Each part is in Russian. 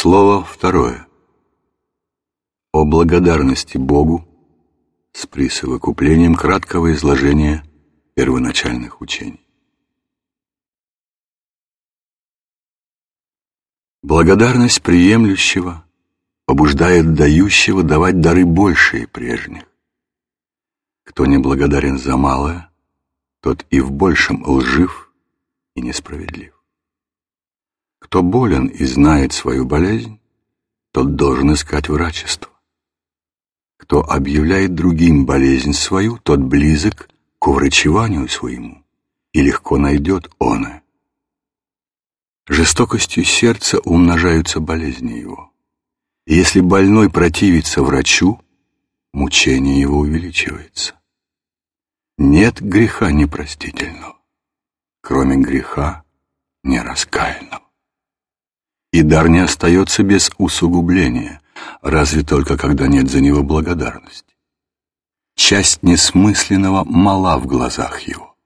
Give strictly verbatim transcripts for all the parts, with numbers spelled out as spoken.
Слово второе. О благодарности Богу с присовокуплением краткого изложения первоначальных учений. Благодарность приемлющего побуждает дающего давать дары большие прежних. Кто не благодарен за малое, тот и в большем лжив и несправедлив. Кто болен и знает свою болезнь, тот должен искать врачество. Кто объявляет другим болезнь свою, тот близок к уврачеванию своему и легко найдет оное. Жестокостью сердца умножаются болезни его, и если больной противится врачу, мучение его увеличивается. Нет греха непростительного, кроме греха нераскаянного. И дар не остается без усугубления, разве только когда нет за него благодарности. Часть несмысленного мала в глазах его.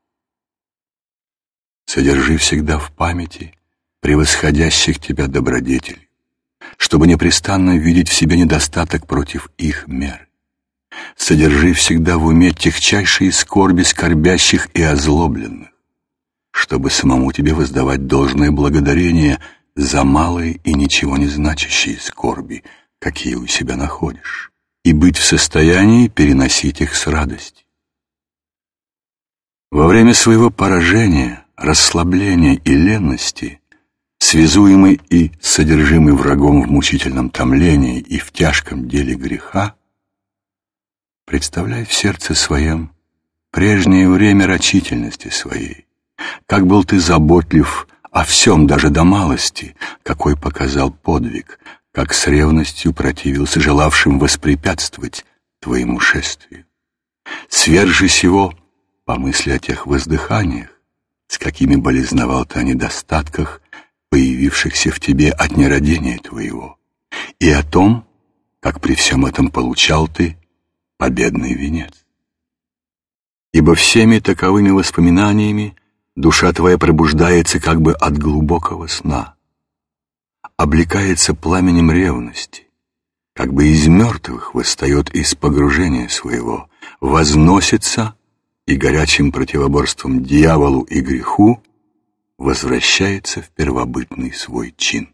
Содержи всегда в памяти превосходящих тебя добродетелей, чтобы непрестанно видеть в себе недостаток против их мер. Содержи всегда в уме тягчайшие скорби скорбящих и озлобленных, чтобы самому тебе воздавать должное благодарение за малые и ничего не значащие скорби, какие у себя находишь, и быть в состоянии переносить их с радостью. Во время своего поражения, расслабления и ленности, связуемый и содержимый врагом в мучительном томлении и в тяжком деле греха, представляй в сердце своем прежнее время рачительности своей, как был ты заботлив о всем, даже до малости, какой показал подвиг, как с ревностью противился желавшим воспрепятствовать твоему шествию. Свержи сего по мысли о тех воздыханиях, с какими болезновал ты о недостатках, появившихся в тебе от нерадения твоего, и о том, как при всем этом получал ты победный венец. Ибо всеми таковыми воспоминаниями душа твоя пробуждается как бы от глубокого сна, облекается пламенем ревности, как бы из мертвых восстает из погружения своего, возносится и горячим противоборством дьяволу и греху возвращается в первобытный свой чин.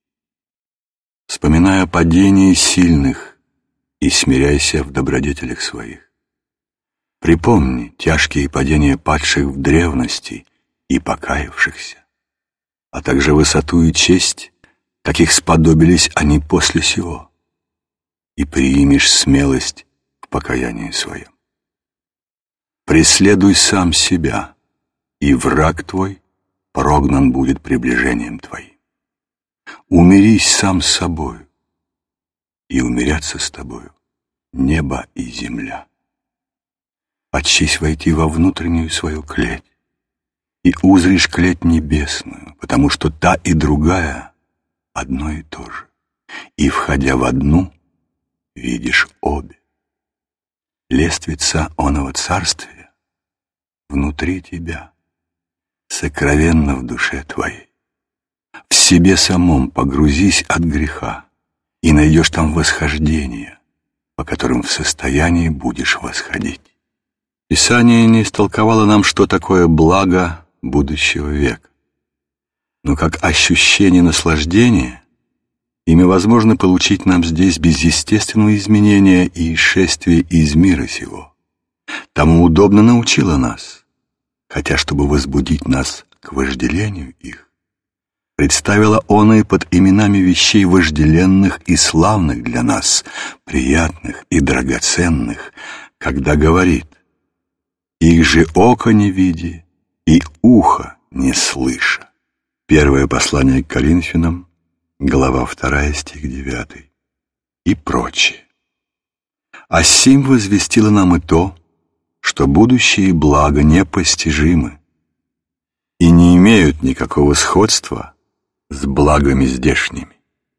Вспоминая падение сильных и смиряйся в добродетелях своих. Припомни тяжкие падения падших в древности и покаявшихся, а также высоту и честь, каких сподобились они после сего, и приимешь смелость в покаянии своем. Преследуй сам себя, и враг твой прогнан будет приближением твоим. Умирись сам с собою, и умирятся с тобою небо и земля. Почись войти во внутреннюю свою клеть, и узришь клеть небесную, потому что та и другая одно и то же, и, входя в одну, видишь обе. Лествица оного царствия внутри тебя, сокровенно в душе твоей. В себе самом погрузись от греха, и найдешь там восхождение, по которым в состоянии будешь восходить. Писание не истолковало нам, что такое благо будущего века. Но как ощущение наслаждения, ими возможно получить нам здесь без естественного изменения и исшествия из мира сего. Тому удобно научила нас, хотя, чтобы возбудить нас к вожделению их, представила оно и под именами вещей вожделенных и славных для нас, приятных и драгоценных, когда говорит: «Их же око не види, и ухо не слыша». Первое послание к Коринфянам, глава вторая, стих девятый, и прочее. А сим возвестило нам и то, что будущие блага непостижимы и не имеют никакого сходства с благами здешними.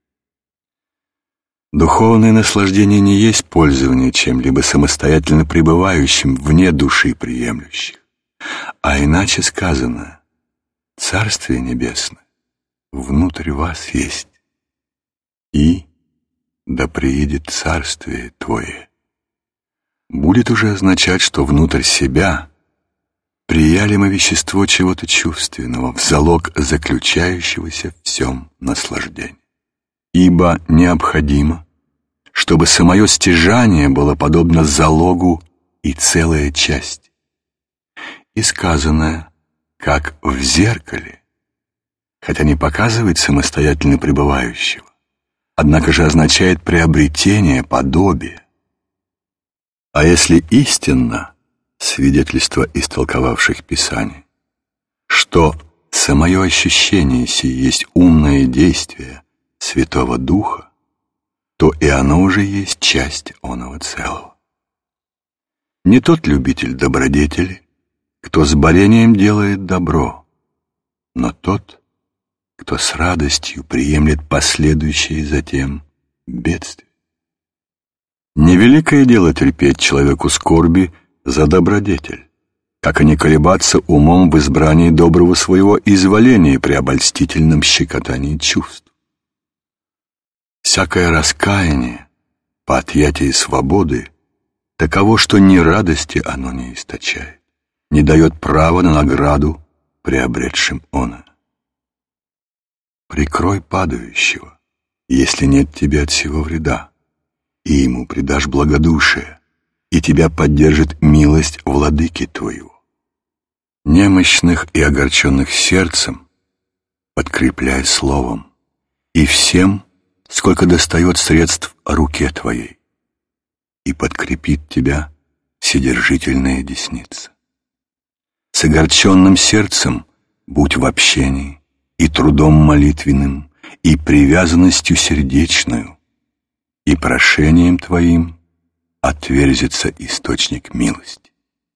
Духовное наслаждение не есть пользование чем-либо самостоятельно пребывающим вне души приемлющих, а иначе сказано: Царствие Небесное внутрь вас есть. да приедет царствие Твое, будет уже означать, что внутрь себя прияли мы вещество чего-то чувственного в залог заключающегося в всем наслаждения. Ибо необходимо, чтобы самое стяжание было подобно залогу и целая часть. И сказанное, как в зеркале, хотя не показывает самостоятельно пребывающего, однако же означает приобретение подобия. А если истинно свидетельство истолковавших Писание, что самое ощущение сие есть умное действие Святого Духа, то и оно уже есть часть оного целого. Не тот любитель добродетели, кто с борением делает добро, но тот, кто с радостью приемлет последующие затем бедствия. Невеликое дело терпеть человеку скорби за добродетель, как и не колебаться умом в избрании доброго своего изволения при обольстительном щекотании чувств. Всякое раскаяние по отъятии свободы таково, что ни радости оно не источает, не дает права на награду приобретшим оно. Прикрой падающего, если нет тебе от сего вреда, и ему предашь благодушие, и тебя поддержит милость владыки твоего. Немощных и огорченных сердцем подкрепляй словом, и всем, сколько достает средств руке твоей, и подкрепит тебя вседержительная десница. С огорченным сердцем будь в общении, и трудом молитвенным, и привязанностью сердечную, и прошением твоим отверзится источник милости.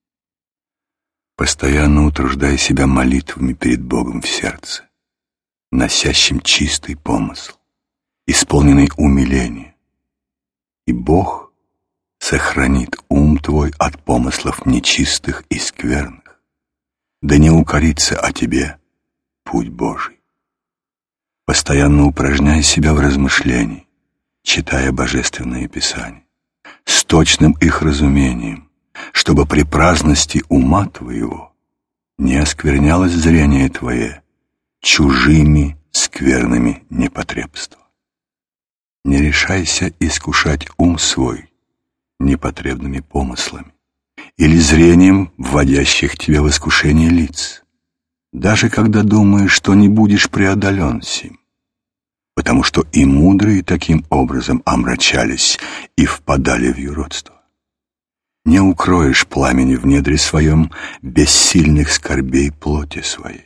Постоянно утруждай себя молитвами перед Богом в сердце, носящим чистый помысл, исполненный умиления, и Бог сохранит ум твой от помыслов нечистых и скверных, да не укорится о тебе путь Божий. Постоянно упражняй себя в размышлении, читая Божественное Писание, с точным их разумением, чтобы при праздности ума твоего не осквернялось зрение твое чужими скверными непотребствами. Не решайся искушать ум свой непотребными помыслами или зрением вводящих тебя в искушение лиц, даже когда думаешь, что не будешь преодолен сим, потому что и мудрые таким образом омрачались и впадали в юродство. Не укроешь пламени в недре своем без сильных скорбей плоти своей.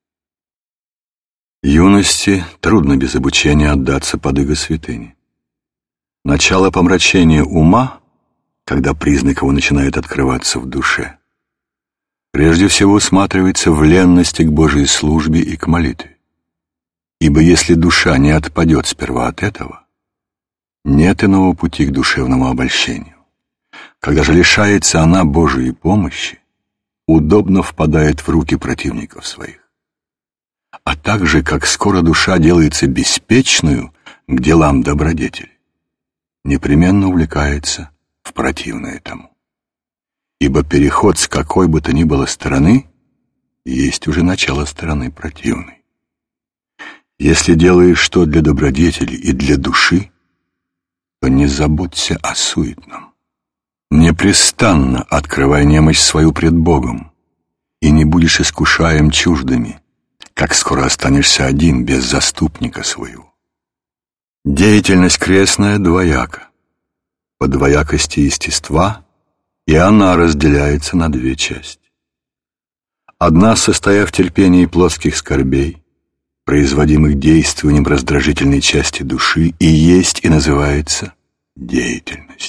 Юности трудно без обучения отдаться под иго святыни. Начало помрачения ума, когда признак его начинает открываться в душе, прежде всего усматривается в ленности к Божьей службе и к молитве. Ибо если душа не отпадет сперва от этого, нет иного пути к душевному обольщению. Когда же лишается она Божьей помощи, удобно впадает в руки противников своих. А также, как скоро душа делается беспечную к делам добродетели, непременно увлекается в противное тому. Ибо переход с какой бы то ни было стороны есть уже начало стороны противной. Если делаешь что для добродетели и для души, то не заботься о суетном. Непрестанно открывай немощь свою пред Богом, и не будешь искушаем чуждыми, как скоро останешься один без заступника своего. Деятельность крестная двояка. По двоякости естества и она разделяется на две части. Одна, состоя в терпении плотских скорбей, производимых действованием раздражительной части души, и есть и называется деятельность.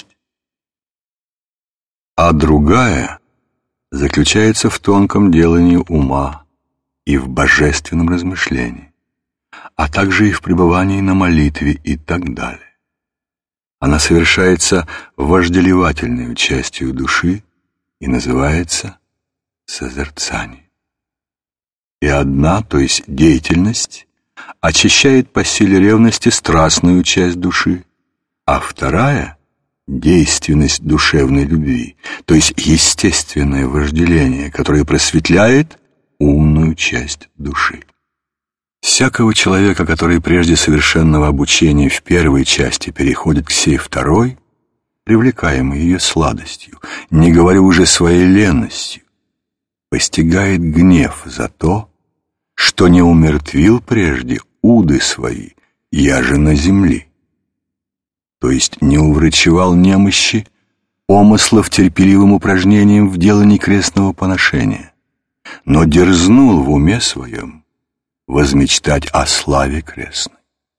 А другая заключается в тонком делании ума и в божественном размышлении, а также и в пребывании на молитве и так далее. Она совершается вожделевательной частью души и называется созерцание. И одна, то есть деятельность, очищает по силе ревности страстную часть души, а вторая — действенность душевной любви, то есть естественное вожделение, которое просветляет умную часть души. Всякого человека, который прежде совершенного обучения в первой части переходит к сей второй, привлекаемый ее сладостью, не говоря уже своей ленностью, постигает гнев за то, что не умертвил прежде уды свои, яже на земли, то есть не уврачевал немощи помыслов терпеливым упражнением в делании крестного поношения, но дерзнул в уме своем возмечтать о славе крестной.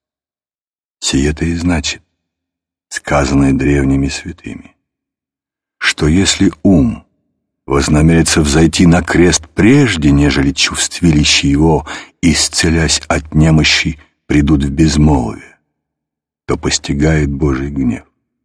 Сие-то и значит, сказанное древними святыми, что если ум вознамерится взойти на крест прежде, нежели чувствилища его, исцелясь от немощи, придут в безмолвие, то постигает Божий гнев.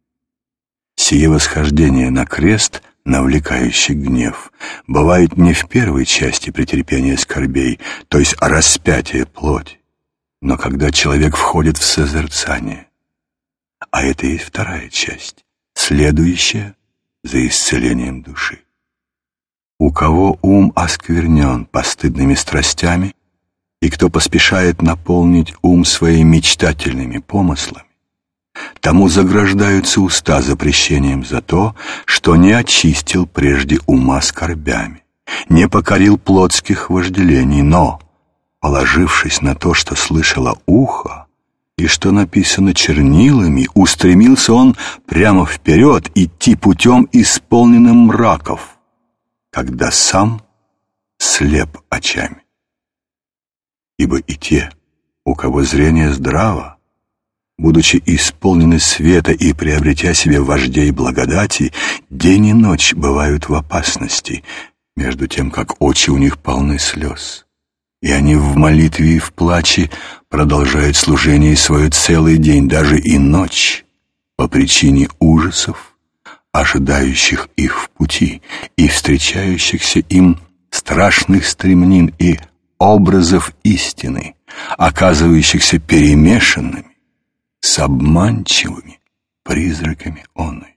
Сие восхождение на крест, навлекающий гнев, бывает не в первой части претерпения скорбей, то есть распятие плоти, но когда человек входит в созерцание. А это и вторая часть, следующая за исцелением души. У кого ум осквернен постыдными страстями, и кто поспешает наполнить ум своими мечтательными помыслами, тому заграждаются уста запрещением за то, что не очистил прежде ума скорбями, не покорил плотских вожделений, но, положившись на то, что слышало ухо и что написано чернилами, устремился он прямо вперед идти путем, исполненным мраков, когда сам слеп очами. Ибо и те, у кого зрение здраво, будучи исполнены света и приобретя себе вождей благодати, день и ночь бывают в опасности, между тем, как очи у них полны слез, и они в молитве и в плаче продолжают служение свое целый день, даже и ночь, по причине ужасов, ожидающих их в пути и встречающихся им страшных стремнин и образов истины, оказывающихся перемешанными с обманчивыми призраками оной.